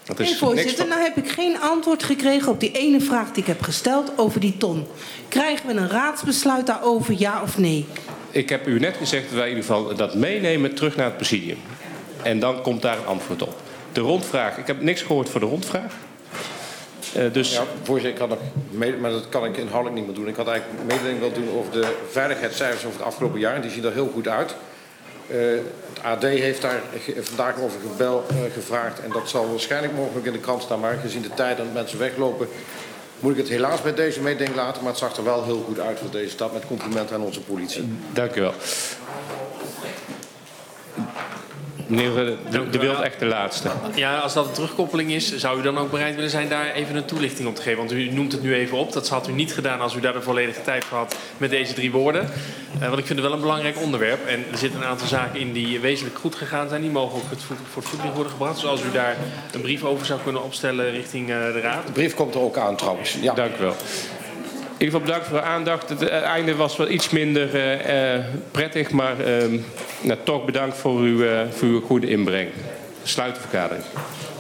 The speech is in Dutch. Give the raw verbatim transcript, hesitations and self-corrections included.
Dat is nee, voorzitter, niks van... nou heb ik geen antwoord gekregen op die ene vraag die ik heb gesteld over die ton. Krijgen we een raadsbesluit daarover, ja of nee? Ik heb u net gezegd dat wij in ieder geval dat meenemen terug naar het presidium. En dan komt daar een antwoord op. De rondvraag, ik heb niks gehoord voor de rondvraag. Uh, dus... Ja, voorzitter, ik had nog mede, maar dat kan ik inhoudelijk niet meer doen. Ik had eigenlijk mededeling willen doen over de veiligheidscijfers over het afgelopen jaar. Die zien er heel goed uit. Uh, het A D heeft daar vandaag over gebel, uh, gevraagd. En dat zal waarschijnlijk mogelijk in de krant staan. Maar gezien de tijd dat mensen weglopen, moet ik het helaas bij deze mededeling laten. Maar het zag er wel heel goed uit voor deze stad. Met complimenten aan onze politie. Dank u wel. Meneer De, de Wild, echt de laatste. Ja, als dat een terugkoppeling is, zou u dan ook bereid willen zijn daar even een toelichting op te geven? Want u noemt het nu even op. Dat had u niet gedaan als u daar de volledige tijd voor had met deze drie woorden. Uh, want ik vind het wel een belangrijk onderwerp. En er zitten een aantal zaken in die wezenlijk goed gegaan zijn. Die mogen ook voor het voetlicht worden gebracht. Dus als u daar een brief over zou kunnen opstellen richting uh, de Raad. De brief komt er ook aan trouwens. Ja. Dank u wel. In ieder geval bedankt voor de aandacht. Het einde was wel iets minder uh, uh, prettig, maar uh, nou, toch bedankt voor uw, uh, voor uw goede inbreng. Sluit de vergadering.